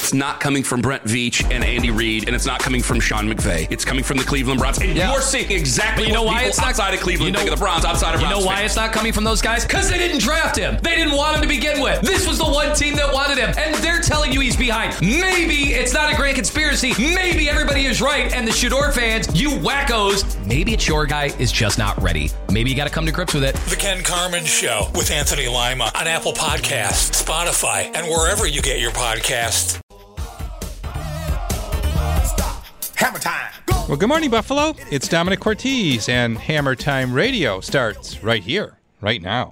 it's not coming from Brent Veach and Andy Reid, and it's not coming from Sean McVay. It's coming from the Cleveland Browns. And you're seeing exactly what people outside of Cleveland think of the Browns, outside of Browns. You know why it's not coming from those guys? Because they didn't draft him. They didn't want him to begin with. This was the one team that wanted him, and they're telling you he's behind. Maybe it's not a grand conspiracy. Maybe everybody is right, and the Shador fans, you wackos, maybe it's your guy is just not ready. Maybe you got to come to grips with it. The Ken Carman Show with Anthony Lima on Apple Podcasts, Spotify, and wherever you get your podcasts. Hammer time. Well, good morning, Buffalo. It's Dominic Cortez, and Hammer Time Radio starts right here, right now.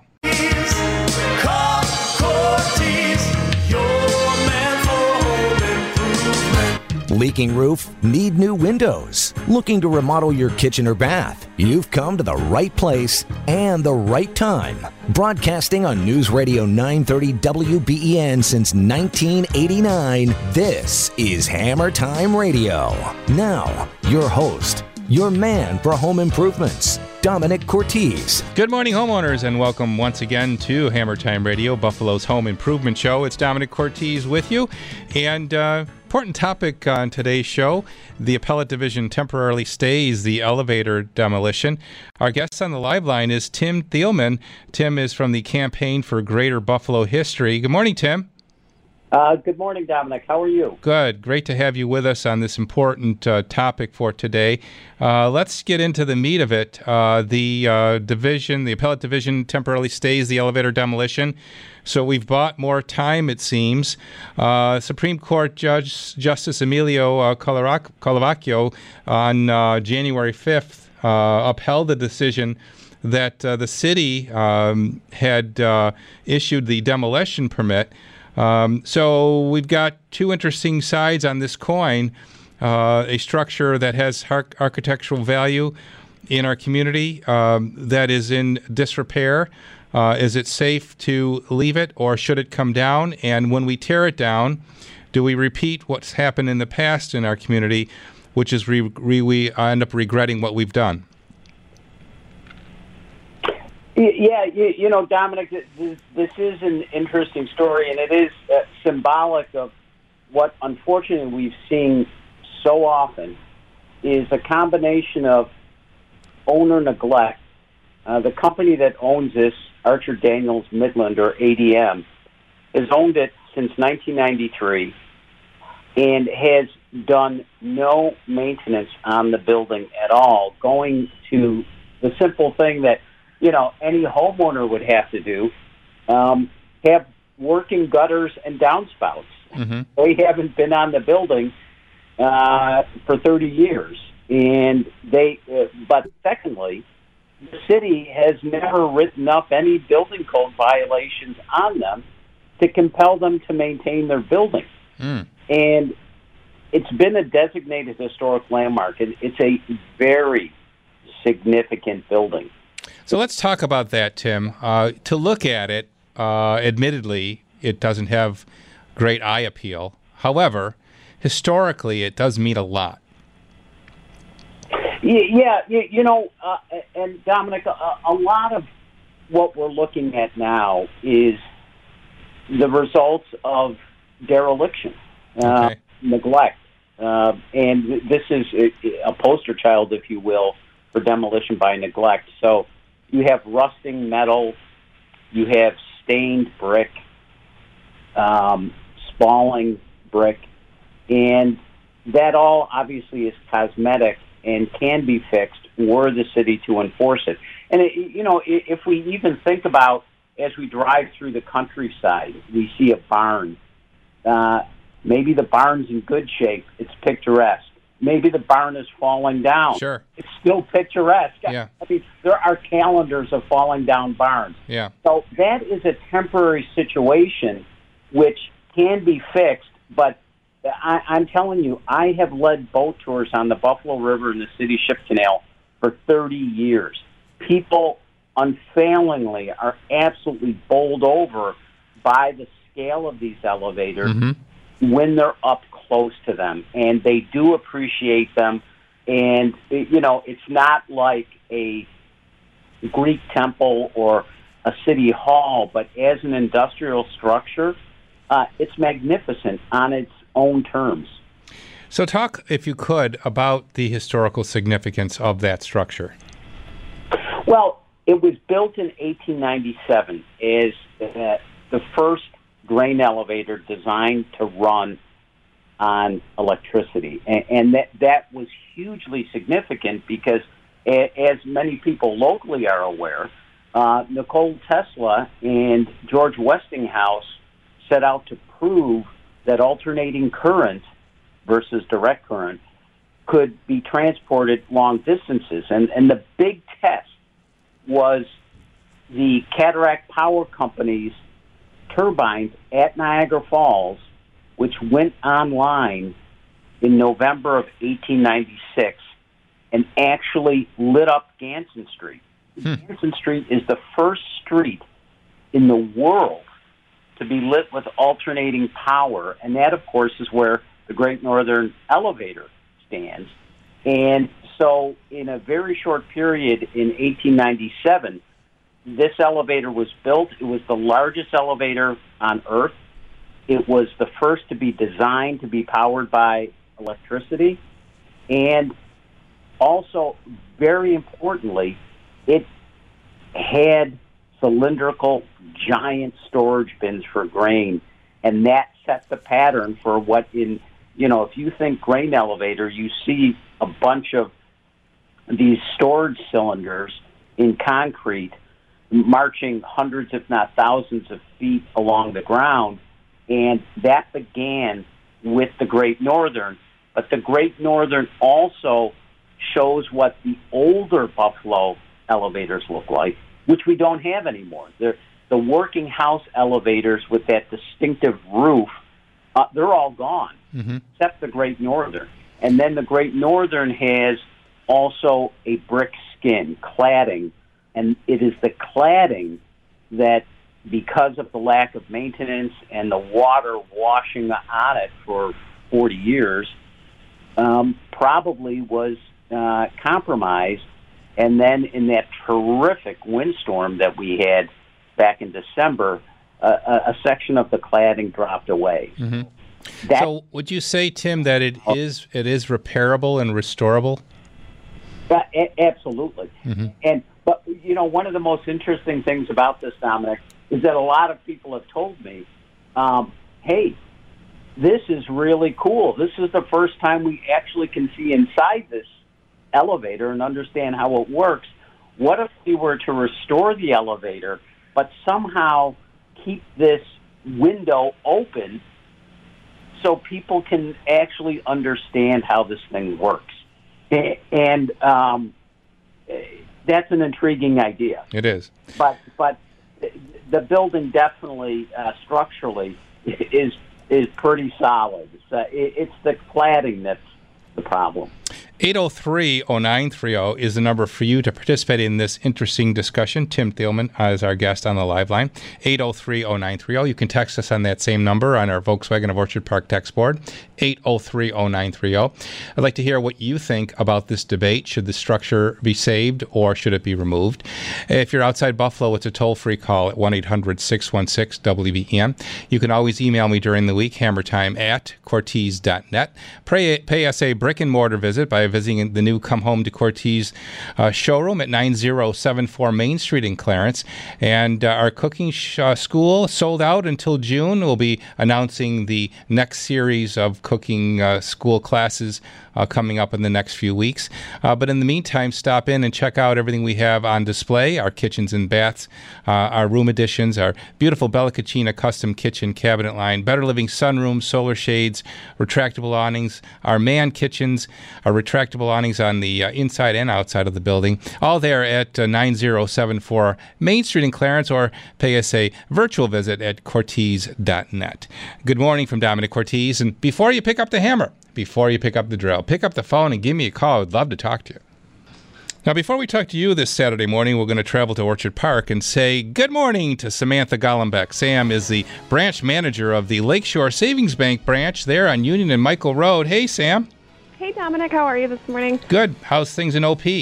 Leaking roof? Need new windows? Looking to remodel your kitchen or bath? You've come to the right place and the right time. Broadcasting on News Radio 930 WBEN since 1989, this is Hammer Time Radio. Now, your host, your man for home improvements, Dominic Cortez. Good morning, homeowners, and welcome once again to Hammer Time Radio, Buffalo's home improvement show. It's Dominic Cortez with you, and important topic on today's show, the Appellate Division temporarily stays the elevator demolition. Our guest on the live line is Tim Thielman. Tim is from the Campaign for Greater Buffalo History. Good morning, Tim. Good morning, Dominic. How are you? Good. Great to have you with us on this important topic for today. Let's get into the meat of it. The Appellate Division temporarily stays the elevator demolition. So we've bought more time, it seems. Supreme Court Justice Emilio Colavaccio on January 5th upheld the decision that the city had issued the demolition permit. So we've got two interesting sides on this coin. A structure that has architectural value in our community that is in disrepair. Is it safe to leave it, or should it come down? And when we tear it down, do we repeat what's happened in the past in our community, which is we end up regretting what we've done? Yeah, you know, Dominic, this is an interesting story, and it is symbolic of what, unfortunately, we've seen so often is a combination of owner neglect. The company that owns this, Archer Daniels Midland, or ADM, has owned it since 1993 and has done no maintenance on the building at all, going to the simple thing that, you know, any homeowner would have to do, have working gutters and downspouts. Mm-hmm. They haven't been on the building for 30 years. And but secondly, the city has never written up any building code violations on them to compel them to maintain their building. Mm. And it's been a designated historic landmark. It's a very significant building. So let's talk about that, Tim. To look at it, admittedly, it doesn't have great eye appeal. However, historically, it does mean a lot. Yeah, you know, and Dominic, a lot of what we're looking at now is the results of dereliction, neglect. And this is a poster child, if you will, for demolition by neglect. So you have rusting metal, you have stained brick, spalling brick, and that all obviously is cosmetic and can be fixed were the city to enforce it. And, you know, if we even think about, as we drive through the countryside, we see a barn. Maybe the barn's in good shape. It's picturesque. Maybe the barn is falling down. Sure. It's still picturesque. Yeah. I mean, there are calendars of falling down barns. Yeah. So that is a temporary situation which can be fixed, but I'm telling you, I have led boat tours on the Buffalo River and the City Ship Canal for 30 years. People unfailingly are absolutely bowled over by the scale of these elevators when they're up close to them, and they do appreciate them. And, you know, it's not like a Greek temple or a city hall, but as an industrial structure, it's magnificent on its own terms. So talk, if you could, about the historical significance of that structure. Well, it was built in 1897 as the first grain elevator designed to run on electricity. And that was hugely significant because, as many people locally are aware, Nikola Tesla and George Westinghouse set out to prove that alternating current versus direct current could be transported long distances. And the big test was the Cataract Power Company's turbines at Niagara Falls, which went online in November of 1896 and actually lit up Ganson Street. Ganson Street is the first street in the world to be lit with alternating power, and that, of course, is where the Great Northern Elevator stands. And so in a very short period in 1897, this elevator was built. It was the largest elevator on Earth. It was the first to be designed to be powered by electricity. And also, very importantly, it had cylindrical, giant storage bins for grain. And that set the pattern for what if you think grain elevator, you see a bunch of these storage cylinders in concrete marching hundreds, if not thousands of feet along the ground. And that began with the Great Northern. But the Great Northern also shows what the older Buffalo elevators look like, which we don't have anymore. They're the working house elevators with that distinctive roof. They're all gone, except the Great Northern. And then the Great Northern has also a brick skin cladding, and it is the cladding that, because of the lack of maintenance and the water washing on it for 40 years, probably was compromised. And then in that terrific windstorm that we had back in December, a section of the cladding dropped away. So would you say, Tim, that it is repairable and restorable? Absolutely. But one of the most interesting things about this, Dominic, is that a lot of people have told me, hey, this is really cool. This is the first time we actually can see inside this elevator and understand how it works. What if we were to restore the elevator, but somehow keep this window open so people can actually understand how this thing works? And that's an intriguing idea. It is. But the building definitely structurally is pretty solid. It's the cladding that's the problem. 803-0930 is the number for you to participate in this interesting discussion. Tim Thielman is our guest on the live line. 803-0930. You can text us on that same number on our Volkswagen of Orchard Park text board. 803-0930. I'd like to hear what you think about this debate. Should the structure be saved or should it be removed? If you're outside Buffalo, it's a toll-free call at 1-800-616-WBEN. You can always email me during the week, hammertime@cortez.net. Pay us a brick-and-mortar visit by visiting the new Come Home to Cortez showroom at 9074 Main Street in Clarence. And our cooking school sold out until June. We'll be announcing the next series of cooking school classes coming up in the next few weeks. But in the meantime, stop in and check out everything we have on display, our kitchens and baths, our room additions, our beautiful Bella Cucina custom kitchen cabinet line, Better Living sunrooms, solar shades, retractable awnings, our man kitchens, our retractable awnings on the inside and outside of the building, all there at 9074 Main Street in Clarence, or pay us a virtual visit at Cortez.net. Good morning from Dominic Cortez. And before you pick up the hammer, before you pick up the drill, pick up the phone and give me a call. I would love to talk to you. Now, before we talk to you this Saturday morning, we're going to travel to Orchard Park and say good morning to Samantha Golombek. Sam is the branch manager of the Lakeshore Savings Bank branch there on Union and Michael Road. Hey, Sam. Hey, Dominic. How are you this morning? Good. How's things in OP?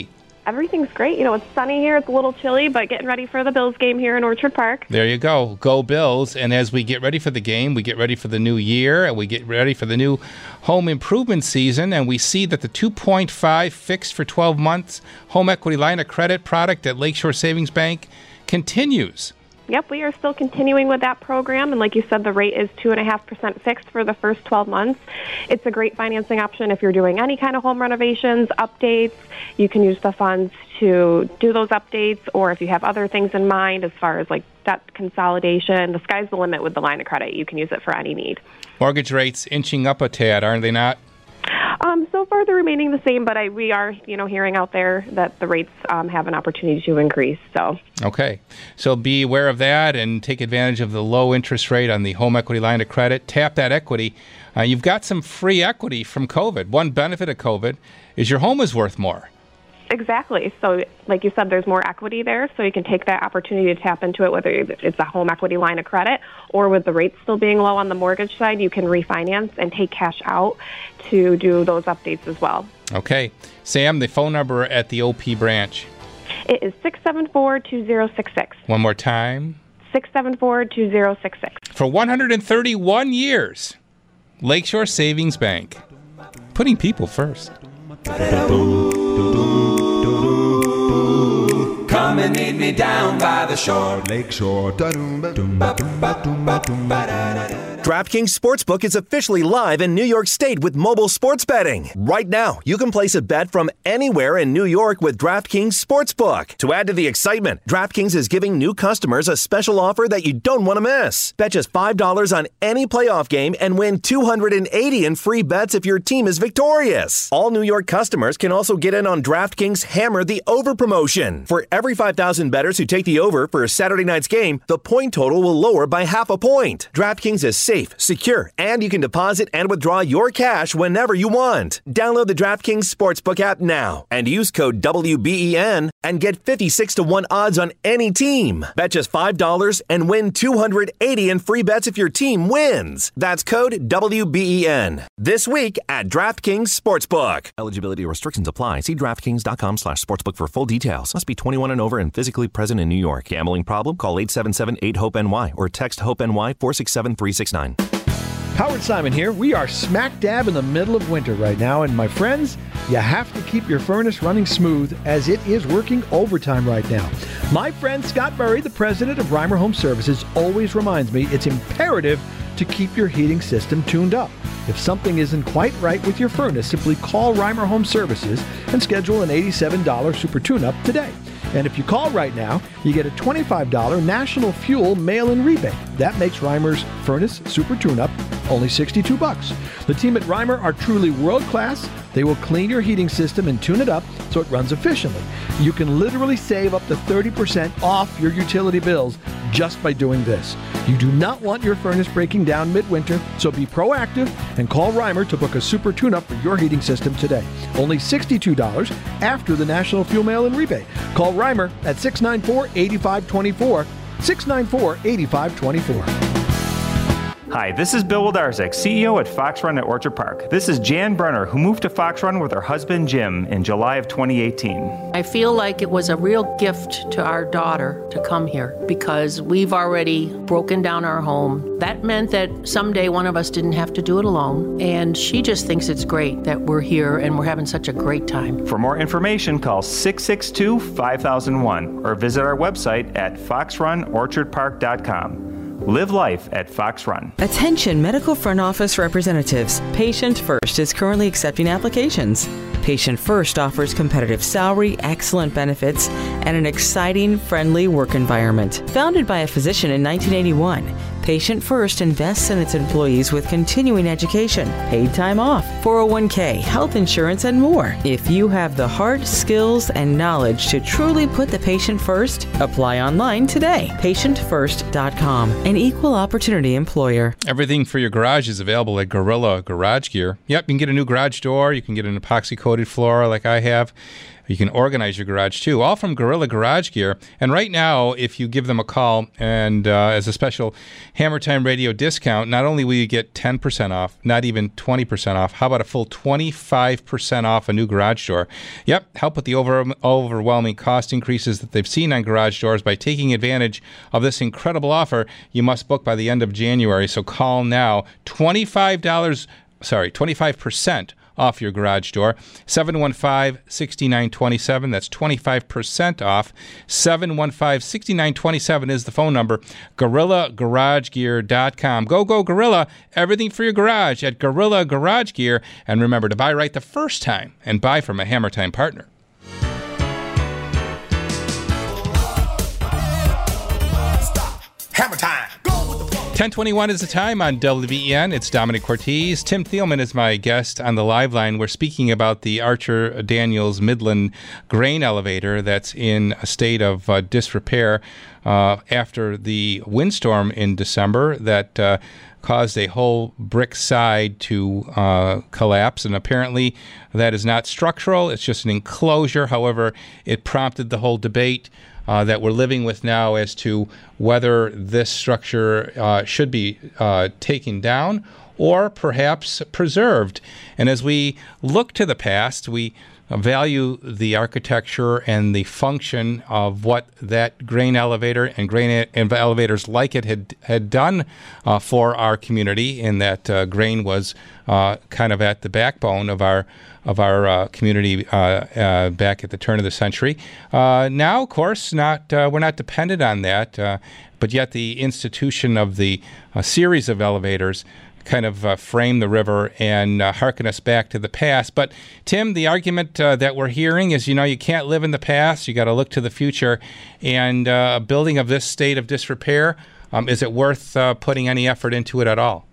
Everything's great. It's sunny here. It's a little chilly, but getting ready for the Bills game here in Orchard Park. There you go. Go Bills. And as we get ready for the game, we get ready for the new year, and we get ready for the new home improvement season, and we see that the 2.5 fixed for 12 months home equity line of credit product at Lakeshore Savings Bank continues. Yep, we are still continuing with that program, and like you said, the rate is 2.5% fixed for the first 12 months. It's a great financing option if you're doing any kind of home renovations, updates. You can use the funds to do those updates, or if you have other things in mind as far as like debt consolidation, the sky's the limit with the line of credit. You can use it for any need. Mortgage rates inching up a tad, aren't they not? So far, they're remaining the same, but we are, hearing out there that the rates have an opportunity to increase. So okay, so be aware of that and take advantage of the low interest rate on the home equity line of credit. Tap that equity. You've got some free equity from COVID. One benefit of COVID is your home is worth more. Exactly. So like you said, there's more equity there, so you can take that opportunity to tap into it, whether it's a home equity line of credit or with the rates still being low on the mortgage side, you can refinance and take cash out to do those updates as well. Okay. Sam, the phone number at the OP branch. It is 674-2066. One more time. 674-2066. For 131 years, Lakeshore Savings Bank, putting people first. Come and meet me down by the shore. Lakeshore. DraftKings Sportsbook is officially live in New York State with mobile sports betting. Right now, you can place a bet from anywhere in New York with DraftKings Sportsbook. To add to the excitement, DraftKings is giving new customers a special offer that you don't want to miss. Bet just $5 on any playoff game and win $280 in free bets if your team is victorious. All New York customers can also get in on DraftKings Hammer the Over promotion. For every 5,000 bettors who take the over for a Saturday night's game, the point total will lower by half a point. DraftKings is safe, secure, and you can deposit and withdraw your cash whenever you want. Download the DraftKings Sportsbook app now and use code WBEN and get 56-1 odds on any team. Bet just $5 and win $280 in free bets if your team wins. That's code WBEN. This week at DraftKings Sportsbook. Eligibility restrictions apply. See DraftKings.com/sportsbook for full details. Must be 21 and over and physically present in New York. Gambling problem? Call 877-8-HOPE-NY or text HOPE-NY 467-369. Howard Simon here. We are smack dab in the middle of winter right now, and my friends, you have to keep your furnace running smooth as it is working overtime right now. My friend Scott Murray, the president of Reimer Home Services, always reminds me it's imperative to keep your heating system tuned up. If something isn't quite right with your furnace, simply call Reimer Home Services and schedule an $87 super tune-up today. And if you call right now, you get a $25 National Fuel mail-in rebate. That makes Reimer's Furnace Super Tune-Up only $62. The team at Reimer are truly world-class. They will clean your heating system and tune it up so it runs efficiently. You can literally save up to 30% off your utility bills just by doing this. You do not want your furnace breaking down midwinter, so be proactive and call Reimer to book a super tune-up for your heating system today. Only $62 after the National Fuel mail-in rebate. Call Reimer at 694-8524, 694-8524. Hi, this is Bill Wildarczyk, CEO at Fox Run at Orchard Park. This is Jan Brenner, who moved to Fox Run with her husband Jim in July of 2018. I feel like it was a real gift to our daughter to come here because we've already broken down our home. That meant that someday one of us didn't have to do it alone, and she just thinks it's great that we're here and we're having such a great time. For more information, call 662-5001 or visit our website at foxrunorchardpark.com. Live life at Fox Run. Attention medical front office representatives. Patient First is currently accepting applications. Patient First offers competitive salary, excellent benefits, and an exciting, friendly work environment. Founded by a physician in 1981, Patient First invests in its employees with continuing education, paid time off, 401k, health insurance, and more. If you have the heart, skills, and knowledge to truly put the patient first, apply online today. PatientFirst.com, an equal opportunity employer. Everything for your garage is available at Gorilla Garage Gear. Yep, you can get a new garage door. You can get an epoxy-coated floor like I have. You can organize your garage too, all from Gorilla Garage Gear. And right now, if you give them a call and as a special Hammer Time Radio discount, not only will you get 10% off, not even 20% off, how about a full 25% off a new garage door? Yep, help with the overwhelming cost increases that they've seen on garage doors by taking advantage of this incredible offer. You must book by the end of January, so call now. $25% off your garage door. 715-6927. That's 25% off. 715-6927 is the phone number. GorillaGarageGear.com. Go Gorilla. Everything for your garage at Gorilla Garage Gear. And remember to buy right the first time and buy from a Hammer Time partner. Hammer time. 10:21 is the time on WBEN. It's Dominic Cortese. Tim Thielman is my guest on the live line. We're speaking about the Archer Daniels Midland grain elevator that's in a state of disrepair after the windstorm in December that caused a whole brick side to collapse. And apparently that is not structural. It's just an enclosure. However, it prompted the whole debate that we're living with now as to whether this structure should be taken down or perhaps preserved. And as we look to the past, we value the architecture and the function of what that grain elevator and grain elevators like it had done for our community, in that grain was kind of at the backbone of our community back at the turn of the century. Now, of course, we're not dependent on that, but yet the institution of the series of elevators kind of frame the river and harken us back to the past. But, Tim, the argument that we're hearing is, you can't live in the past. You got to look to the future. And a building of this state of disrepair, is it worth putting any effort into it at all?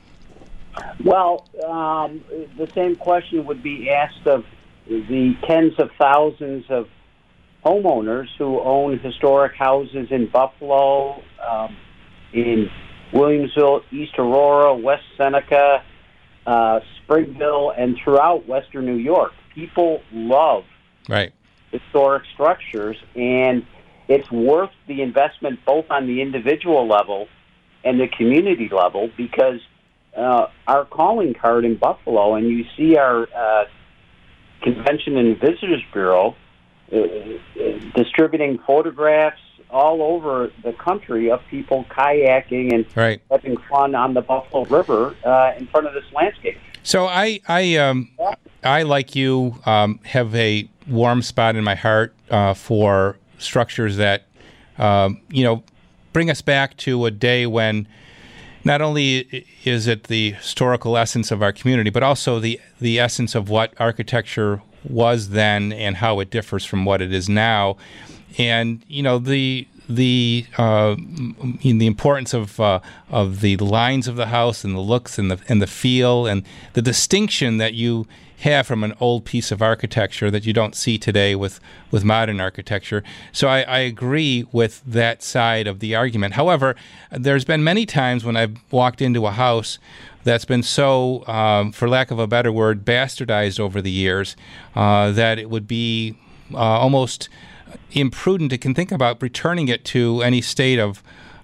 Well, the same question would be asked of the tens of thousands of homeowners who own historic houses in Buffalo, in Williamsville, East Aurora, West Seneca, Springville, and throughout Western New York. People love historic structures, and it's worth the investment both on the individual level and the community level, because our calling card in Buffalo, and you see our Convention and Visitors Bureau distributing photographs all over the country of people kayaking and having fun on the Buffalo River in front of this landscape. So I like you, have a warm spot in my heart for structures that, bring us back to a day when not only is it the historical essence of our community, but also the essence of what architecture was then and how it differs from what it is now. And, the importance of the lines of the house and the looks and the feel and the distinction that you have from an old piece of architecture that you don't see today with modern architecture. So I agree with that side of the argument. However, there's been many times when I've walked into a house that's been so, for lack of a better word, bastardized over the years, that it would be almost imprudent to think about returning it to any state of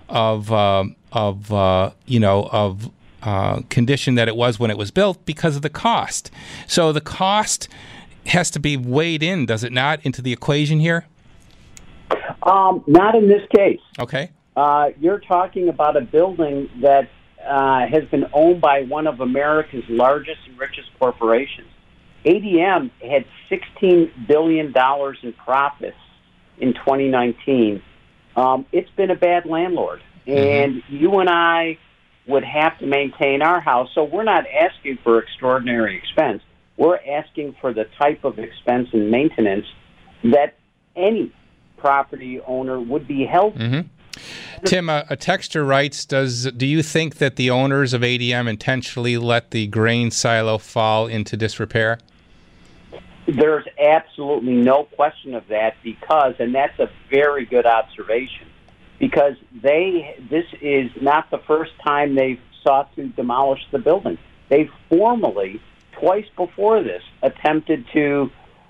condition that it was when it was built, because of the cost. So the cost has to be weighed in, does it not, into the equation here? Not in this case. Okay. You're talking about a building that has been owned by one of America's largest and richest corporations. ADM had $16 billion in profits in 2019. It's been a bad landlord. And you and I would have to maintain our house. So we're not asking for extraordinary expense. We're asking for the type of expense and maintenance that any property owner would be held to. Tim, a texter writes, do you think that the owners of ADM intentionally let the grain silo fall into disrepair? There's absolutely no question of that, because, and that's a very good observation, because this is not the first time they've sought to demolish the building. They've formally, twice before this, attempted to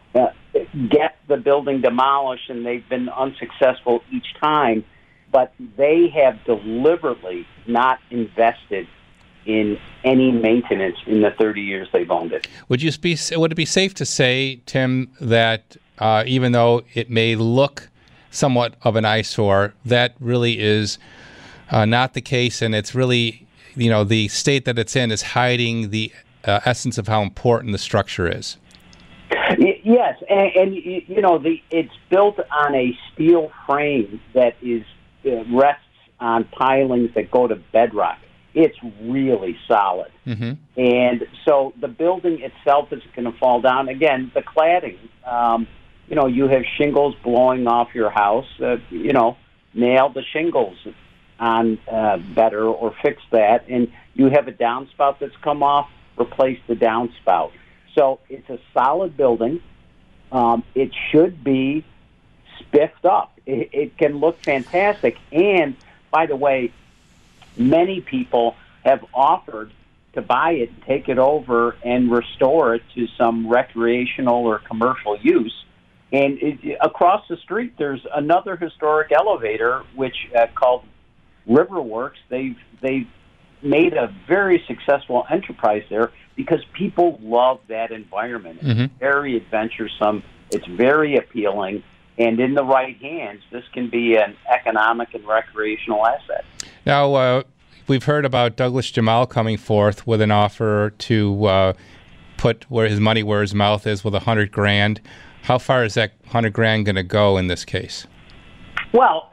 get the building demolished, and they've been unsuccessful each time. But they have deliberately not invested in any maintenance in the 30 years they've owned it. Would it be safe to say, Tim, that even though it may look somewhat of an eyesore, that really is not the case, and it's really, the state that it's in is hiding the essence of how important the structure is? Yes, and it's built on a steel frame that rests on pilings that go to bedrock. It's really solid. Mm-hmm. And so the building itself is going to fall down. Again, the cladding, you have shingles blowing off your house. Nail the shingles on better or fix that. And you have a downspout that's come off, replace the downspout. So it's a solid building. It should be spiffed up. It can look fantastic. And, by the way, many people have offered to buy it, take it over, and restore it to some recreational or commercial use. And across the street, there's another historic elevator, which called Riverworks. They've made a very successful enterprise there because people love that environment. Mm-hmm. It's very adventuresome. It's very appealing. And in the right hands, this can be an economic and recreational asset. Now, we've heard about Douglas Jamal coming forth with an offer to put his money where his mouth is with $100,000. How far is that $100,000 going to go in this case? Well,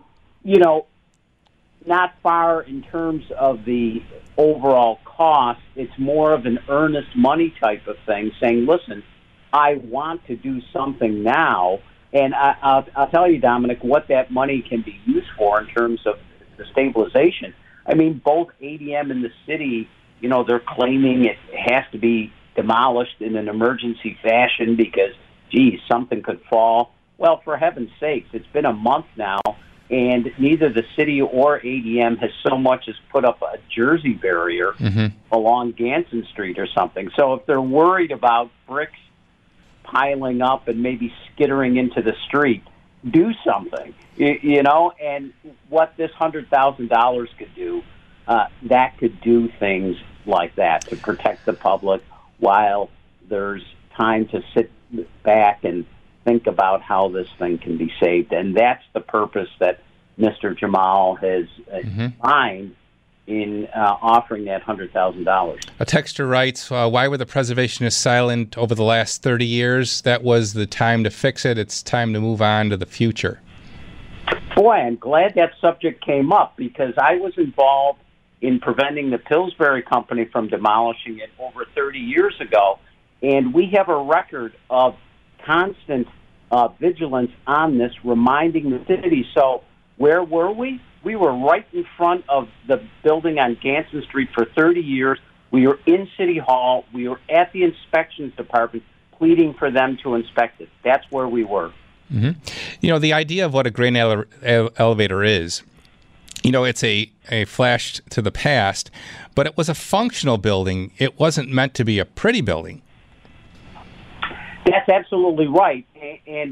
not far in terms of the overall cost. It's more of an earnest money type of thing, saying, listen, I want to do something now. And I'll tell you, Dominic, what that money can be used for in terms of the stabilization. I mean, both ADM and the city, they're claiming it has to be demolished in an emergency fashion because, something could fall. Well, for heaven's sakes, it's been a month now, and neither the city or ADM has so much as put up a Jersey barrier along Ganson Street or something. So if they're worried about bricks piling up and maybe skittering into the street, do something, and what this $100,000 could do, that could do things like that to protect the public while there's time to sit back and think about how this thing can be saved. And that's the purpose that Mr. Jamal has defined in offering that $100,000. A texter writes, why were the preservationists silent over the last 30 years? That was the time to fix it. It's time to move on to the future. Boy, I'm glad that subject came up because I was involved in preventing the Pillsbury Company from demolishing it over 30 years ago, and we have a record of constant vigilance on this, reminding the city. So where were we? We were right in front of the building on Ganson Street for 30 years. We were in City Hall. We were at the inspections department pleading for them to inspect it. That's where we were. Mm-hmm. The idea of what a grain elevator is, it's a flash to the past, but it was a functional building. It wasn't meant to be a pretty building. That's absolutely right. And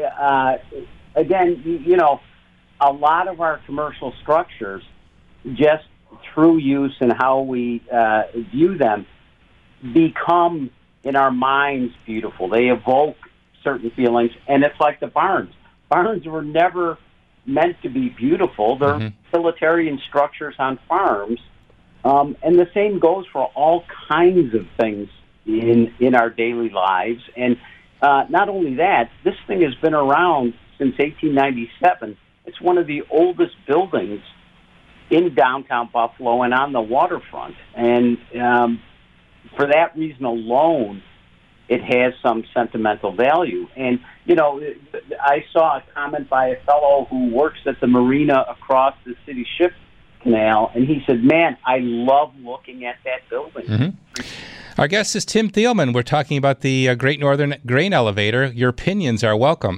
again, a lot of our commercial structures, just through use and how we view them, become in our minds beautiful. They evoke certain feelings, and it's like the barns. Barns were never meant to be beautiful. They're utilitarian structures on farms, and the same goes for all kinds of things in our daily lives. And not only that, this thing has been around since 1897. It's one of the oldest buildings in downtown Buffalo and on the waterfront. And for that reason alone, it has some sentimental value. And, I saw a comment by a fellow who works at the marina across the city ship canal, and he said, man, I love looking at that building. Mm-hmm. Our guest is Tim Thielman. We're talking about the Great Northern Grain Elevator. Your opinions are welcome.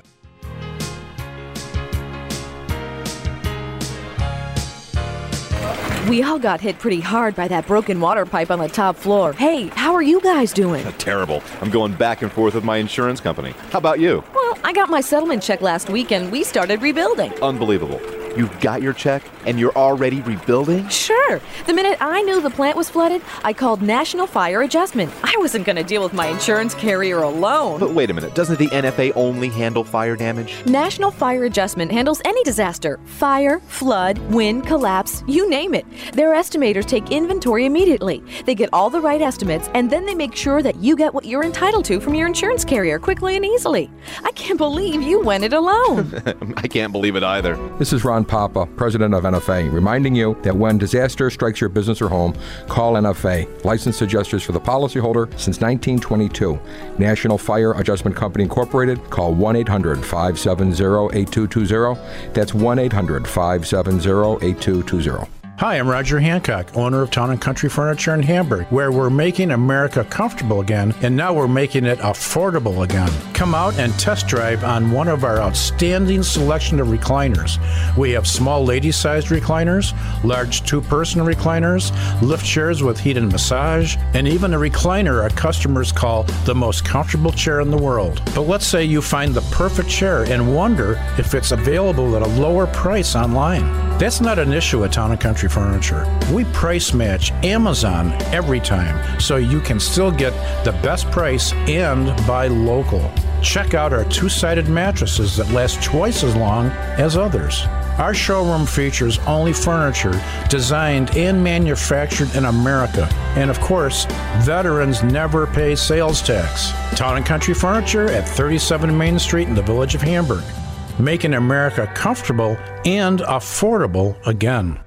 We all got hit pretty hard by that broken water pipe on the top floor. Hey, how are you guys doing? Terrible. I'm going back and forth with my insurance company. How about you? Well, I got my settlement check last week and we started rebuilding. Unbelievable. You got your check and you're already rebuilding? Sure. The minute I knew the plant was flooded, I called National Fire Adjustment. I wasn't going to deal with my insurance carrier alone. But wait a minute, doesn't the NFA only handle fire damage? National Fire Adjustment handles any disaster. Fire, flood, wind, collapse, you name it. Their estimators take inventory immediately. They get all the right estimates, and then they make sure that you get what you're entitled to from your insurance carrier quickly and easily. I can't believe you went it alone. I can't believe it either. This is Ron Papa, president of NFA, reminding you that when disaster strikes your business or home, call NFA, licensed adjusters for the policyholder since 1922. National Fire Adjustment Company Incorporated. Call 1-800-570-8220. That's 1-800-570-8220. Hi, I'm Roger Hancock, owner of Town & Country Furniture in Hamburg, where we're making America comfortable again, and now we're making it affordable again. Come out and test drive on one of our outstanding selection of recliners. We have small lady-sized recliners, large two-person recliners, lift chairs with heat and massage, and even a recliner our customers call the most comfortable chair in the world. But let's say you find the perfect chair and wonder if it's available at a lower price online. That's not an issue at Town & Country Furniture. We price match Amazon every time, so you can still get the best price and buy local. Check out our two-sided mattresses that last twice as long as others. Our showroom features only furniture designed and manufactured in America. And of course, veterans never pay sales tax. Town & Country Furniture at 37 Main Street in the village of Hamburg. Making America comfortable and affordable again.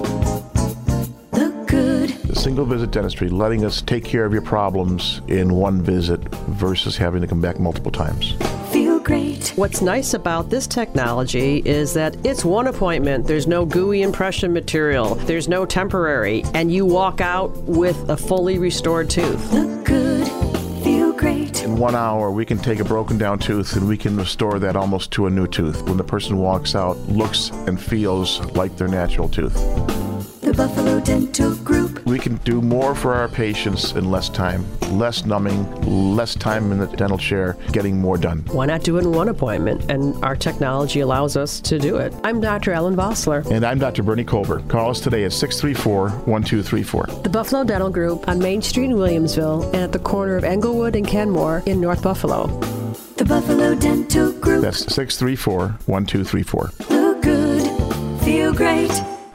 Single visit dentistry, letting us take care of your problems in one visit versus having to come back multiple times. Feel great. What's nice about this technology is that it's one appointment. There's no gooey impression material. There's no temporary. And you walk out with a fully restored tooth. Look good. Feel great. In 1 hour, we can take a broken down tooth and we can restore that almost to a new tooth. When the person walks out, looks and feels like their natural tooth. The Buffalo Dental Group. We can do more for our patients in less time. Less numbing, less time in the dental chair, getting more done. Why not do it in one appointment? And our technology allows us to do it. I'm Dr. Ellen Vossler. And I'm Dr. Bernie Colbert. Call us today at 634-1234. The Buffalo Dental Group on Main Street in Williamsville and at the corner of Englewood and Kenmore in North Buffalo. The Buffalo Dental Group. That's 634-1234. Look good. Feel great.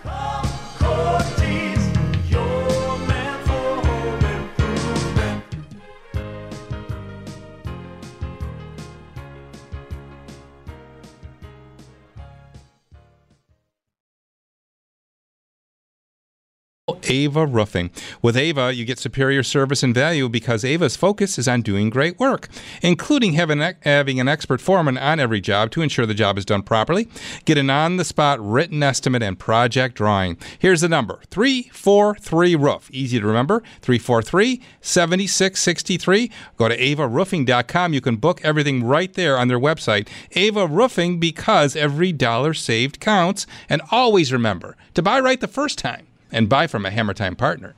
Ava Roofing. With Ava, you get superior service and value because Ava's focus is on doing great work, including having an expert foreman on every job to ensure the job is done properly. Get an on-the-spot written estimate and project drawing. Here's the number, 343-ROOF. Easy to remember, 343-7663. Go to avaroofing.com. You can book everything right there on their website. Ava Roofing, because every dollar saved counts. And always remember to buy right the first time and buy from a Hammer Time partner.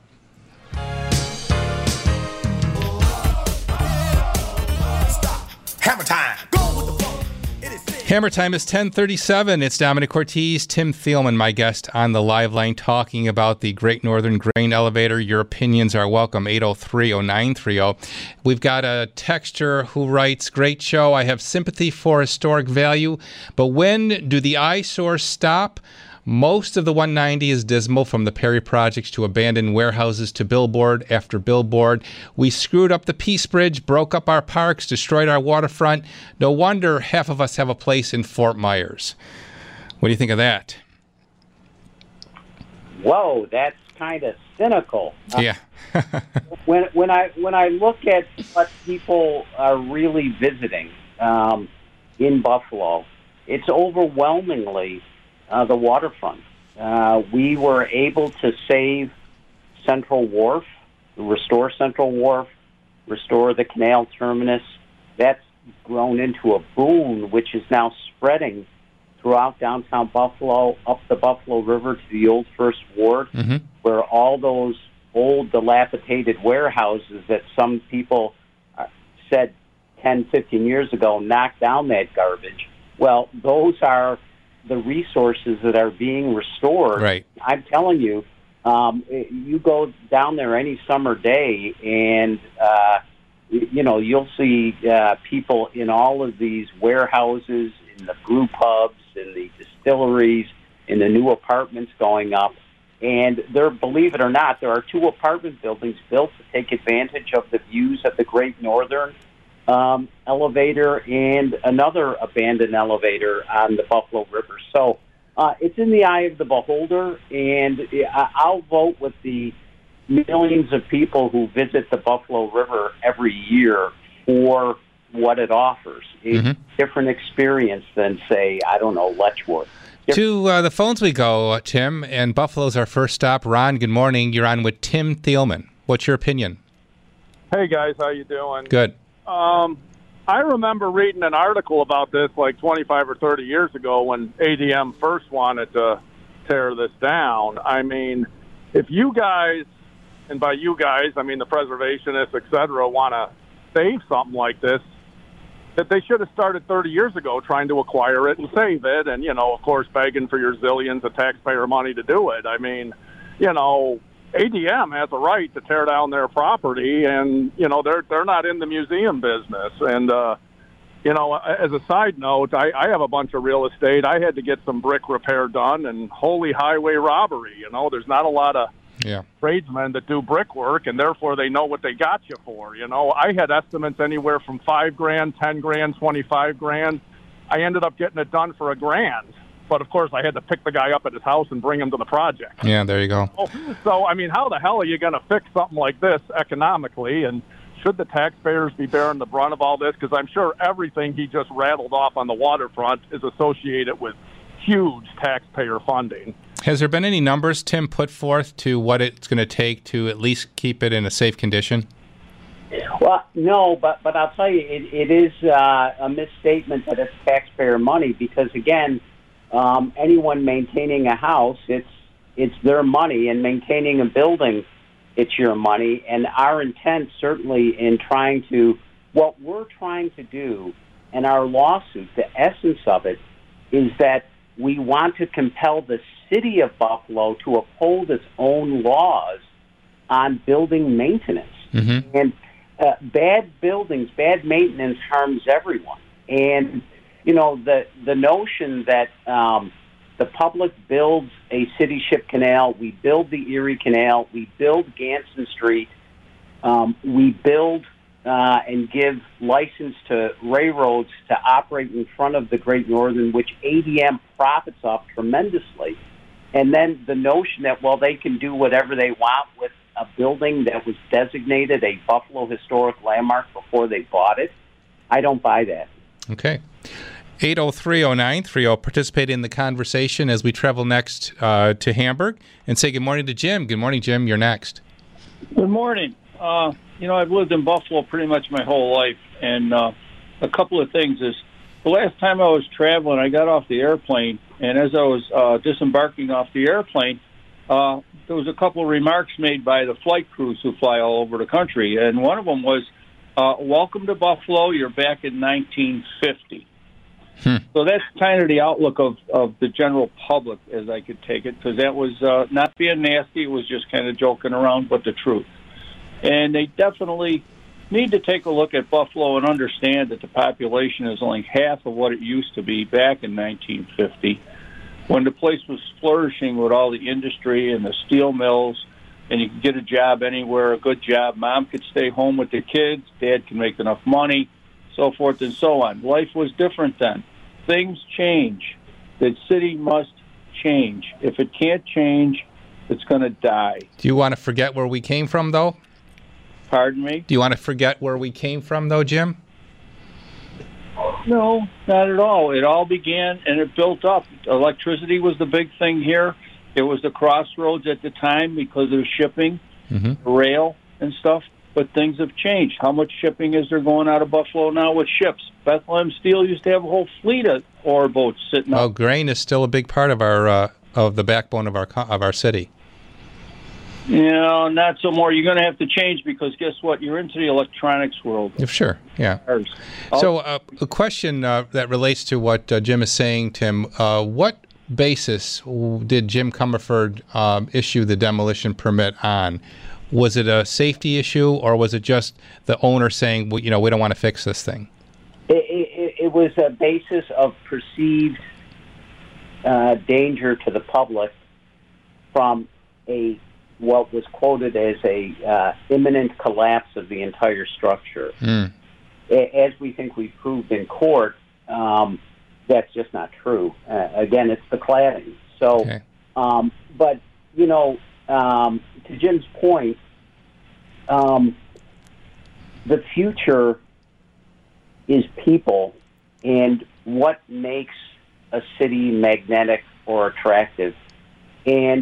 Hammer Time. Hammer Time is 10:37. It's Dominic Cortese, Tim Thielman, my guest on the live line, talking about the Great Northern Grain Elevator. Your opinions are welcome, 803-0930. We've got a texter who writes, great show. I have sympathy for historic value, but when do the eyesores stop? Most of the 190 is dismal, from the Perry projects to abandoned warehouses to billboard after billboard. We screwed up the Peace Bridge, broke up our parks, destroyed our waterfront. No wonder half of us have a place in Fort Myers. What do you think of that? Whoa, that's kind of cynical. Yeah. when I look at what people are really visiting in Buffalo, it's overwhelmingly the waterfront. We were able to save Central Wharf, restore Central Wharf, restore the canal terminus. That's grown into a boon, which is now spreading throughout downtown Buffalo, up the Buffalo River to the old First Ward, where all those old dilapidated warehouses that some people said 10, 15 years ago knocked down that garbage. Well, those are the resources that are being restored. Right. I'm telling you, you go down there any summer day and, you'll see people in all of these warehouses, in the brew pubs, in the distilleries, in the new apartments going up. And there, believe it or not, there are 2 apartment buildings built to take advantage of the views of the Great Northern elevator and another abandoned elevator on the Buffalo River. So it's in the eye of the beholder, and I'll vote with the millions of people who visit the Buffalo River every year for what it offers. It's a different experience than, say, I don't know, Letchworth. To the phones we go, Tim, and Buffalo's our first stop. Ron, good morning. You're on with Tim Thielman. What's your opinion? Hey, guys. How you doing? Good. I remember reading an article about this like 25 or 30 years ago when ADM first wanted to tear this down. I mean, if you guys, and by you guys, I mean the preservationists, et cetera, want to save something like this, that they should have started 30 years ago trying to acquire it and save it, and, of course, begging for your zillions of taxpayer money to do it. I mean, ADM has a right to tear down their property, and, they're not in the museum business. And, as a side note, I have a bunch of real estate. I had to get some brick repair done, and holy highway robbery. There's not a lot of tradesmen that do brickwork, and therefore they know what they got you for. I had estimates anywhere from $5,000, $10,000, $25,000. I ended up getting it done for $1,000, but of course I had to pick the guy up at his house and bring him to the project. Yeah, there you go. So I mean, how the hell are you going to fix something like this economically? And should the taxpayers be bearing the brunt of all this? Because I'm sure everything he just rattled off on the waterfront is associated with huge taxpayer funding. Has there been any numbers, Tim, put forth to what it's going to take to at least keep it in a safe condition? Well, no, but I'll tell you, it is a misstatement that it's taxpayer money because, again, anyone maintaining a house, it's their money, and maintaining a building, it's your money. And our intent, certainly, in what we're trying to do in our lawsuit, the essence of it, is that we want to compel the city of Buffalo to uphold its own laws on building maintenance. And bad buildings, bad maintenance harms everyone. And, the notion that the public builds a city ship canal, we build the Erie Canal, we build Ganson Street, we build and give license to railroads to operate in front of the Great Northern, which ADM profits off tremendously. And then the notion that, they can do whatever they want with a building that was designated a Buffalo Historic Landmark before they bought it, I don't buy that. Okay. 803-0930. Participate in the conversation as we travel next to Hamburg and say good morning to Jim. Good morning, Jim. You're next. Good morning. I've lived in Buffalo pretty much my whole life, and a couple of things is the last time I was traveling, I got off the airplane, and as I was disembarking off the airplane, there was a couple of remarks made by the flight crews who fly all over the country, and one of them was, welcome to Buffalo, you're back in 1950. So that's kind of the outlook of the general public, as I could take it, because that was not being nasty, it was just kind of joking around, but the truth. And they definitely need to take a look at Buffalo and understand that the population is only half of what it used to be back in 1950, when the place was flourishing with all the industry and the steel mills, and you could get a job anywhere, a good job. Mom could stay home with the kids, Dad can make enough money, so forth and so on. Life was different then. Things change. The city must change. If it can't change, it's going to die. Do you want to forget where we came from, though? Pardon me? Do you want to forget where we came from, though, Jim? No, not at all. It all began and it built up. Electricity was the big thing here. It was the crossroads at the time because of shipping, rail, and stuff. but things have changed. How much shipping is there going out of Buffalo now with ships? Bethlehem Steel used to have a whole fleet of ore boats sitting Well, out. grain is still a big part of our of the backbone of our city. Not so more. You're going to have to change because guess what? You're into the electronics world. Sure, yeah. So a question that relates to what Jim is saying, Tim, what basis did Jim Comerford issue the demolition permit on? Was it a safety issue, or was it just the owner saying, well, we don't want to fix this thing? It was a basis of perceived danger to the public from what was quoted as a imminent collapse of the entire structure. As we think we've proved in court, that's just not true. Again, it's the cladding. So, but to Jim's point, the future is people, and what makes a city magnetic or attractive. And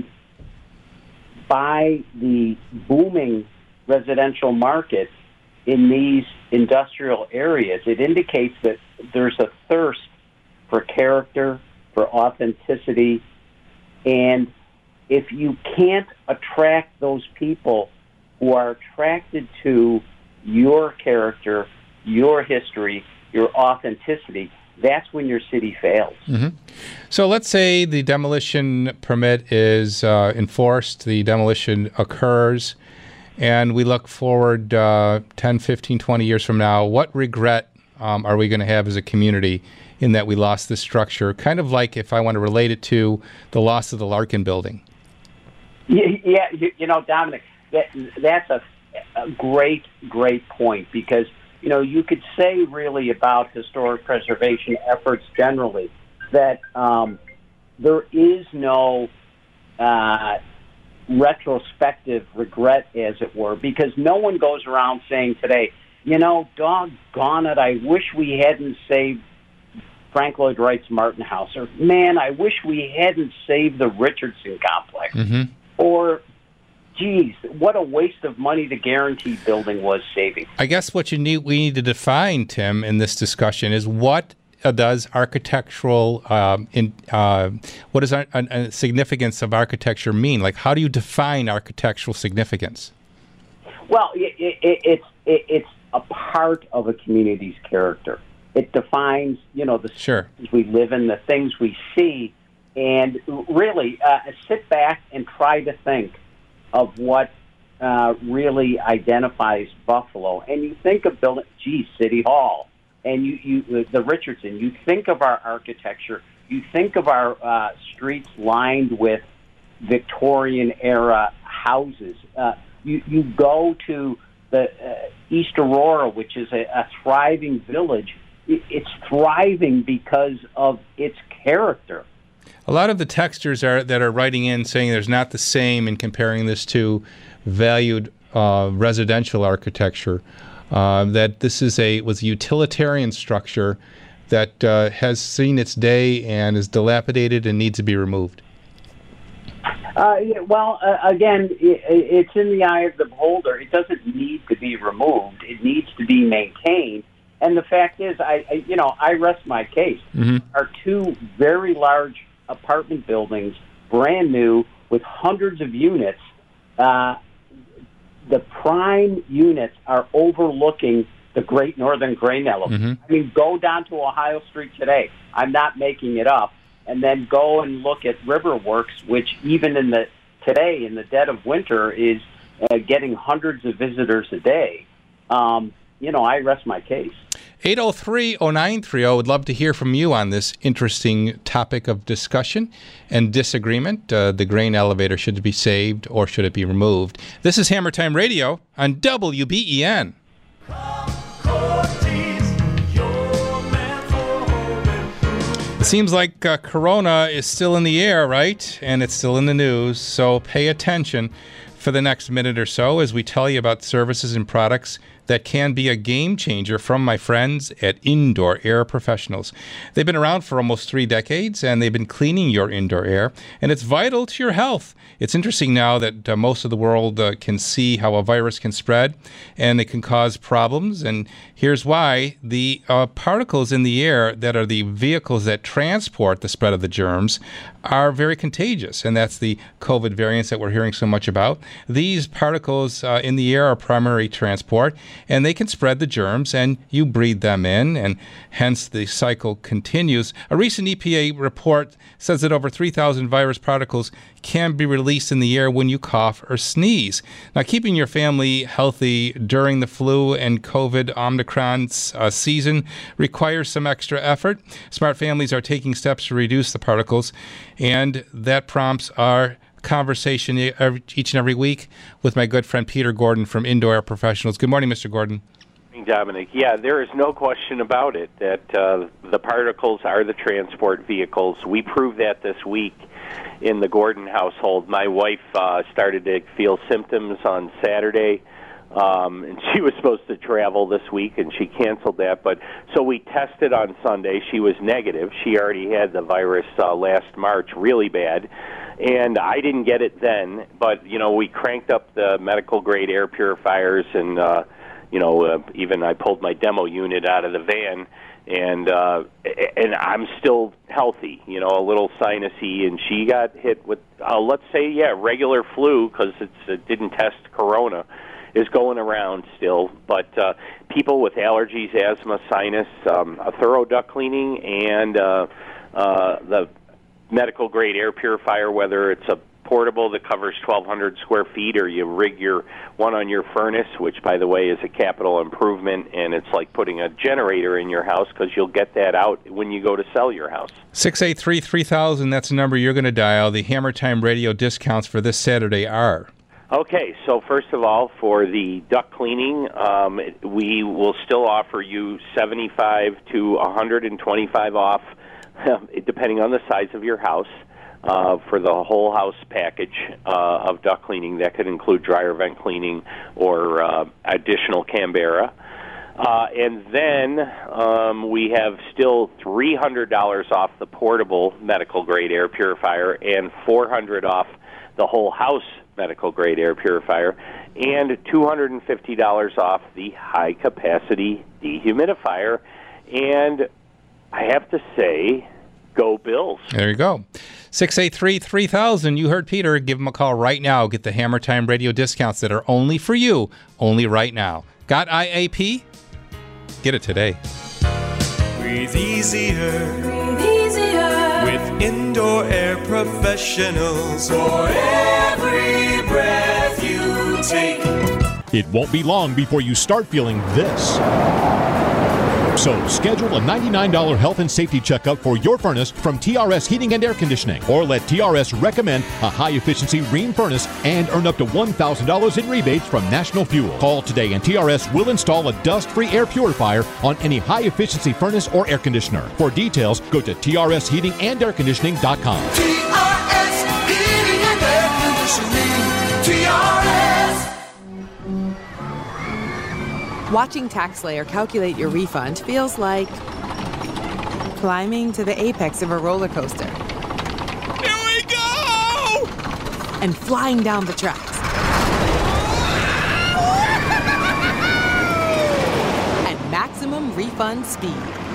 by the booming residential market in these industrial areas, it indicates that there's a thirst for character, for authenticity, and if you can't attract those people who are attracted to your character, your history, your authenticity, that's when your city fails. Mm-hmm. So let's say the demolition permit is enforced, the demolition occurs, and we look forward 10, 15, 20 years from now. What regret are we going to have as a community in that we lost this structure? Kind of like if I want to relate it to the loss of the Larkin building. Yeah, Dominic, that's a great point because, you could say really about historic preservation efforts generally that there is no retrospective regret, as it were, because no one goes around saying today, doggone it, I wish we hadn't saved Frank Lloyd Wright's Martin House, or man, I wish we hadn't saved the Richardson complex. Mm-hmm. Or, geez, what a waste of money the Guarantee building was saving. I guess what we need to define, Tim, in this discussion is what does architectural, what does a significance of architecture mean? Like, how do you define architectural significance? Well, it's a part of a community's character. It defines, the spaces we live in, the things we see. And really, sit back and try to think of what really identifies Buffalo. And you think of City Hall, and you the Richardson. You think of our architecture. You think of our streets lined with Victorian-era houses. You go to the East Aurora, which is a thriving village. It's thriving because of its character. A lot of the texters that are writing in saying there's not the same in comparing this to valued residential architecture, that this was a utilitarian structure that has seen its day and is dilapidated and needs to be removed. Again, it's in the eye of the beholder. It doesn't need to be removed. It needs to be maintained. And the fact is, I rest my case. Mm-hmm. Are two very large apartment buildings, brand new, with hundreds of units. The prime units are overlooking the Great Northern Grain Elevator. Mm-hmm. I mean, go down to Ohio Street today. I'm not making it up. And then go and look at Riverworks, which even today, in the dead of winter, is getting hundreds of visitors a day. I rest my case. 803-0930. Would love to hear from you on this interesting topic of discussion and disagreement. The grain elevator, should it be saved or should it be removed? This is Hammer Time Radio on WBEN. It seems like Corona is still in the air, right? And it's still in the news, so pay attention for the next minute or so as we tell you about services and products that can be a game changer from my friends at Indoor Air Professionals. They've been around for almost 3 decades, and they've been cleaning your indoor air, and it's vital to your health. It's interesting now that most of the world can see how a virus can spread, and it can cause problems, and here's why. The particles in the air that are the vehicles that transport the spread of the germs are very contagious, and that's the COVID variants that we're hearing so much about. These particles in the air are primary transport, and they can spread the germs, and you breathe them in, and hence the cycle continues. A recent EPA report says that over 3,000 virus particles can be released in the air when you cough or sneeze. Now, keeping your family healthy during the flu and COVID Omicron season requires some extra effort. Smart families are taking steps to reduce the particles, and that prompts our conversation each and every week with my good friend Peter Gordon from Indoor Air Professionals. Good morning, Mr. Gordon. Dominic. Yeah, there is no question about it that the particles are the transport vehicles. We proved that this week in the Gordon household. My wife started to feel symptoms on Saturday, and she was supposed to travel this week, and she canceled that. But so we tested on Sunday. She was negative. She already had the virus last March, really bad. And I didn't get it then, but, we cranked up the medical-grade air purifiers, and even I pulled my demo unit out of the van, and I'm still healthy, a little sinusy, and she got hit with, let's say, regular flu, because it didn't test corona, is going around still. But people with allergies, asthma, sinus, a thorough duct cleaning, and the medical-grade air purifier, whether it's a portable that covers 1,200 square feet, or you rig your one on your furnace, which, by the way, is a capital improvement, and it's like putting a generator in your house because you'll get that out when you go to sell your house. 683-3000, that's the number you're going to dial. The Hammer Time Radio discounts for this Saturday are... Okay, so first of all, for the duct cleaning, we will still offer you $75 to $125 off, depending on the size of your house. For the whole house package of duct cleaning. That could include dryer vent cleaning or additional Canberra. And then we have still $300 off the portable medical-grade air purifier and $400 off the whole house medical-grade air purifier and $250 off the high-capacity dehumidifier. And I have to say, go Bills. There you go. 683-3000. You heard Peter. Give him a call right now. Get the Hammer Time Radio discounts that are only for you, only right now. Got IAP? Get it today. Breathe easier. Breathe easier. With Indoor Air Professionals. For every breath you take. It won't be long before you start feeling this. So schedule a $99 health and safety checkup for your furnace from TRS Heating and Air Conditioning, or let TRS recommend a high-efficiency Rheem furnace and earn up to $1,000 in rebates from National Fuel. Call today and TRS will install a dust-free air purifier on any high-efficiency furnace or air conditioner. For details, go to TRSHeatingandAirConditioning.com. TRS Heating and Air Conditioning. TRS. Watching TaxSlayer calculate your refund feels like climbing to the apex of a roller coaster. Here we go! And flying down the tracks. At maximum refund speed.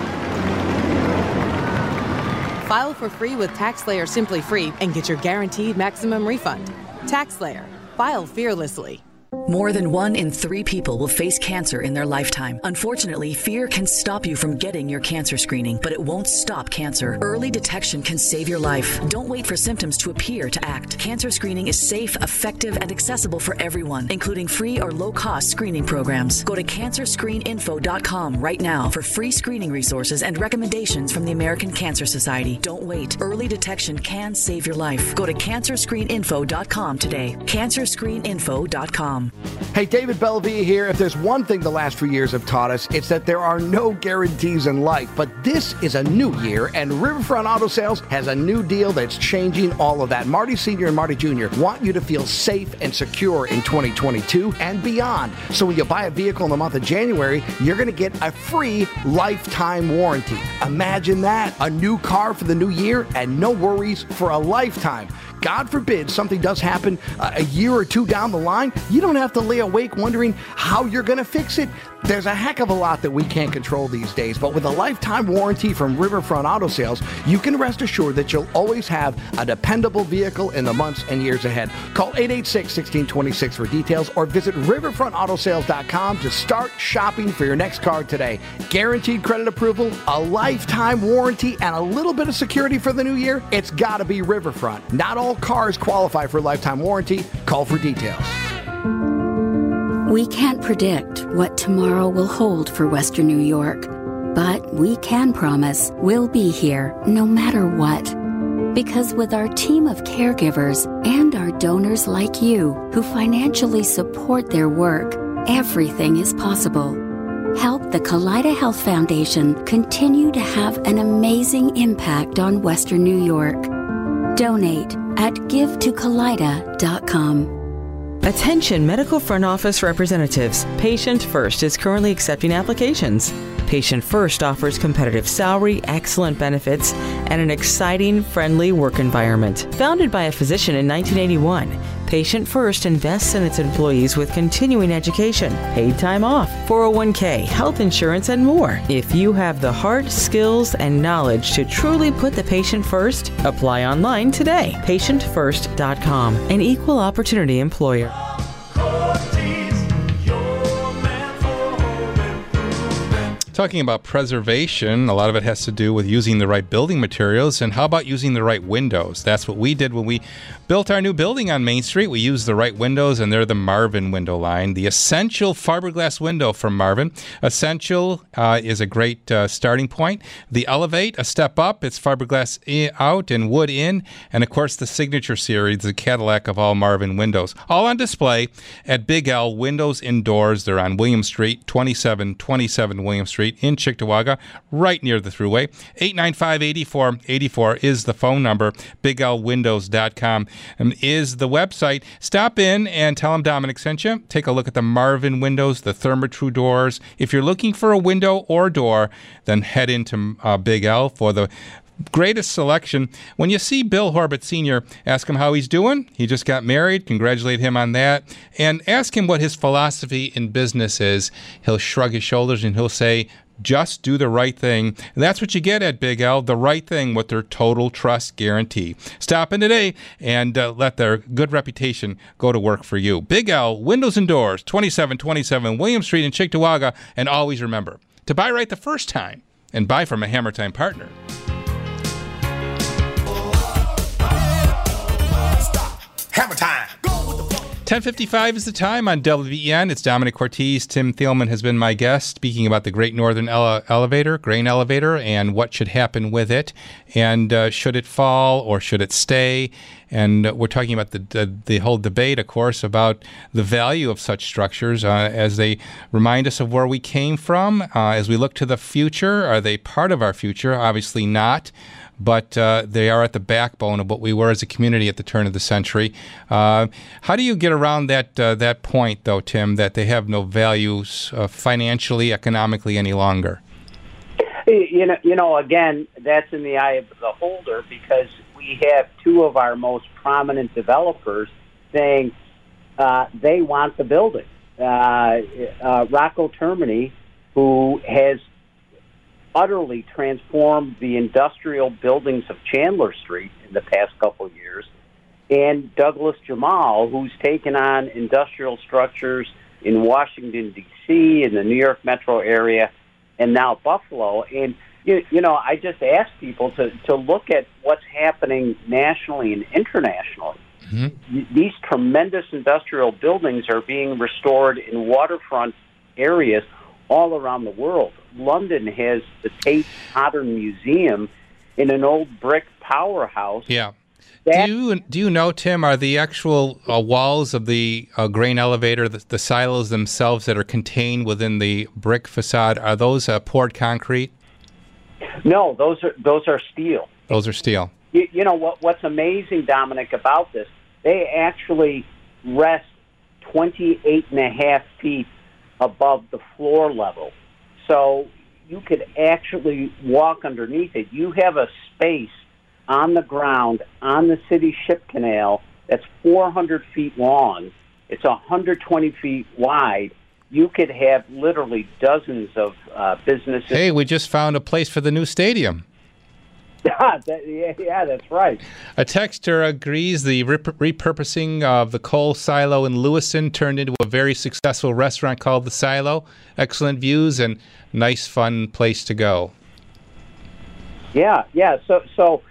File for free with TaxSlayer Simply Free and get your guaranteed maximum refund. TaxSlayer. File fearlessly. More than 1 in 3 people will face cancer in their lifetime. Unfortunately, fear can stop you from getting your cancer screening, but it won't stop cancer. Early detection can save your life. Don't wait for symptoms to appear to act. Cancer screening is safe, effective, and accessible for everyone, including free or low-cost screening programs. Go to CancerScreenInfo.com right now for free screening resources and recommendations from the American Cancer Society. Don't wait. Early detection can save your life. Go to CancerScreenInfo.com today. CancerScreenInfo.com. Hey, David Bellavia here. If there's one thing the last few years have taught us, it's that there are no guarantees in life. But this is a new year, and Riverfront Auto Sales has a new deal that's changing all of that. Marty Sr. and Marty Jr. want you to feel safe and secure in 2022 and beyond. So when you buy a vehicle in the month of January, you're going to get a free lifetime warranty. Imagine that. A new car for the new year and no worries for a lifetime. God forbid something does happen a year or two down the line, you don't have to lay awake wondering how you're going to fix it. There's a heck of a lot that we can't control these days, but with a lifetime warranty from Riverfront Auto Sales, you can rest assured that you'll always have a dependable vehicle in the months and years ahead. Call 886-1626 for details or visit riverfrontautosales.com to start shopping for your next car today. Guaranteed credit approval, a lifetime warranty, and a little bit of security for the new year? It's got to be Riverfront. Not all cars qualify for a lifetime warranty. Call for details. We can't predict what tomorrow will hold for Western New York, but we can promise we'll be here no matter what. Because with our team of caregivers and our donors like you who financially support their work, everything is possible. Help the Kaleida Health Foundation continue to have an amazing impact on Western New York. Donate at givetokaleida.com. Attention medical front office representatives. Patient First is currently accepting applications. Patient First offers competitive salary, excellent benefits, and an exciting, friendly work environment. Founded by a physician in 1981, Patient First invests in its employees with continuing education, paid time off, 401k, health insurance, and more. If you have the heart, skills, and knowledge to truly put the patient first, apply online today. PatientFirst.com, an equal opportunity employer. Talking about preservation, a lot of it has to do with using the right building materials. And how about using the right windows? That's what we did when we built our new building on Main Street. We used the right windows, and they're the Marvin window line. The Essential fiberglass window from Marvin. Essential is a great starting point. The Elevate, a step up. It's fiberglass out and wood in. And, of course, the Signature Series, the Cadillac of all Marvin windows. All on display at Big L Windows Indoors. They're on William Street, 2727 William Street in Cheektowaga, right near the Thruway. 895-8484 is the phone number. BigLWindows.com is the website. Stop in and tell them Dominic sent you. Take a look at the Marvin windows, the Therma-Tru doors. If you're looking for a window or door, then head into Big L for the greatest selection. When you see Bill Horbett Sr., ask him how he's doing. He just got married. Congratulate him on that. And ask him what his philosophy in business is. He'll shrug his shoulders and he'll say, just do the right thing. And that's what you get at Big L, the right thing with their total trust guarantee. Stop in today and let their good reputation go to work for you. Big L, Windows and Doors, 2727 William Street in Cheektowaga. And always remember, to buy right the first time and buy from a Hammer Time partner. 10:55 is the time on WBEN. It's Dominic Cortese. Tim Thielman has been my guest, speaking about the Great Northern Elevator, grain elevator, and what should happen with it, and should it fall or should it stay? And we're talking about the whole debate, of course, about the value of such structures as they remind us of where we came from. As we look to the future, are they part of our future? Obviously not. But they are at the backbone of what we were as a community at the turn of the century. How do you get around that point, though, Tim, that they have no values financially, economically any longer? You know, again, that's in the eye of the beholder, because we have two of our most prominent developers saying they want the building. Rocco Termini, who has utterly transformed the industrial buildings of Chandler Street in the past couple of years, and Douglas Jamal, who's taken on industrial structures in Washington, D.C., in the New York metro area, and now Buffalo. And, you know, I just ask people to look at what's happening nationally and internationally. Mm-hmm. These tremendous industrial buildings are being restored in waterfront areas all around the world. London has the Tate Modern Museum in an old brick powerhouse Do you know, Tim, are the actual walls of the grain elevator, the silos themselves that are contained within the brick facade, are those poured concrete? No, those are steel. Those are steel. You know what's amazing, Dominic, about this? They actually rest 28.5 feet above the floor level. So you could actually walk underneath it. You have a space on the ground on the city ship canal that's 400 feet long. It's 120 feet wide. You could have literally dozens of businesses. Hey, we just found a place for the new stadium. Yeah, that's right. A texter agrees the repurposing of the coal silo in Lewiston turned into a very successful restaurant called The Silo. Excellent views and nice, fun place to go. Yeah. So,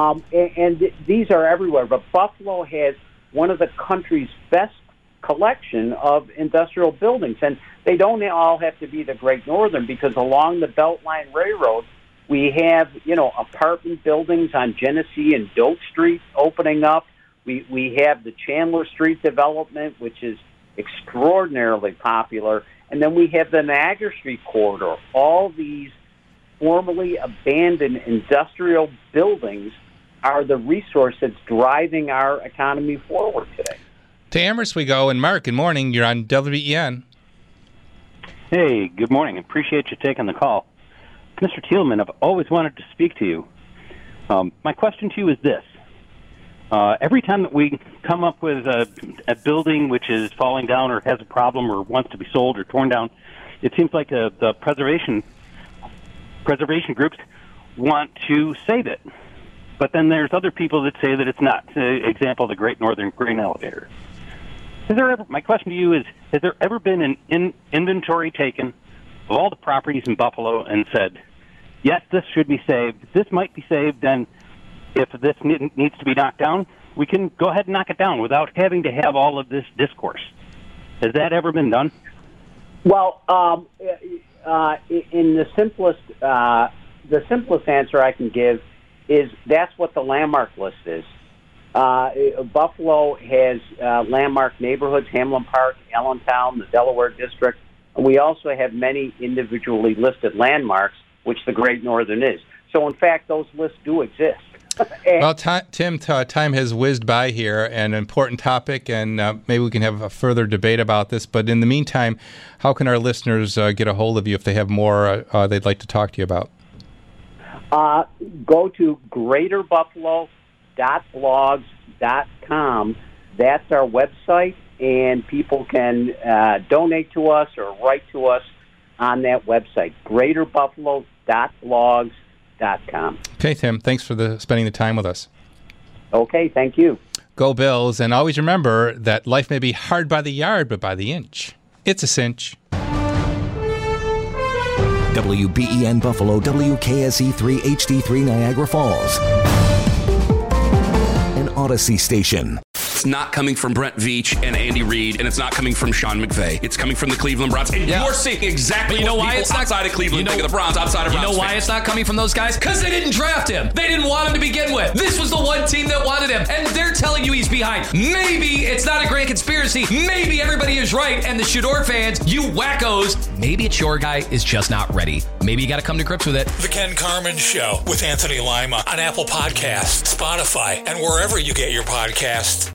these are everywhere. But Buffalo has one of the country's best collection of industrial buildings, and they don't all have to be the Great Northern, because along the Beltline Railroad, we have, apartment buildings on Genesee and Doak Street opening up. We have the Chandler Street development, which is extraordinarily popular. And then we have the Niagara Street corridor. All these formerly abandoned industrial buildings are the resource that's driving our economy forward today. To Amherst we go. And Mark, good morning. You're on WEN. Hey, good morning. Appreciate you taking the call. Mr. Thielman, I've always wanted to speak to you. My question to you is this. Every time that we come up with a building which is falling down or has a problem or wants to be sold or torn down, it seems like the preservation groups want to save it. But then there's other people that say that it's not. Example, the Great Northern Grain Elevator. My question to you is, has there ever been an inventory taken of all the properties in Buffalo and said, yes, this should be saved, this might be saved, and if this needs to be knocked down, we can go ahead and knock it down without having to have all of this discourse? Has that ever been done? Well, in the simplest answer I can give is that's what the landmark list is. Buffalo has landmark neighborhoods, Hamlin Park, Allentown, the Delaware District, and we also have many individually listed landmarks, which the Great Northern is. So, in fact, those lists do exist. Well, Tim, time has whizzed by here, an important topic, and maybe we can have a further debate about this. But in the meantime, how can our listeners get a hold of you if they have more they'd like to talk to you about? Go to greaterbbuffalo.blogs.com. That's our website, and people can donate to us or write to us on that website, greaterbbuffalo.blogs.com. Okay, Tim, thanks for spending the time with us. Okay, thank you. Go Bills, and always remember that life may be hard by the yard, but by the inch, it's a cinch. WBEN Buffalo, WKSE3 HD3 Niagara Falls. An Odyssey station. It's not coming from Brent Veach and Andy Reid, and it's not coming from Sean McVay. It's coming from the Cleveland Browns. And you're seeing exactly what people outside of Cleveland think of the Browns, outside of Browns. You know why it's not coming from those guys? Because they didn't draft him. They didn't want him to begin with. This was the one team that wanted him, and they're telling you he's behind. Maybe it's not a grand conspiracy. Maybe everybody is right, and the Shador fans, you wackos, maybe it's your guy is just not ready. Maybe you got to come to grips with it. The Ken Carman Show with Anthony Lima on Apple Podcasts, Spotify, and wherever you get your podcasts.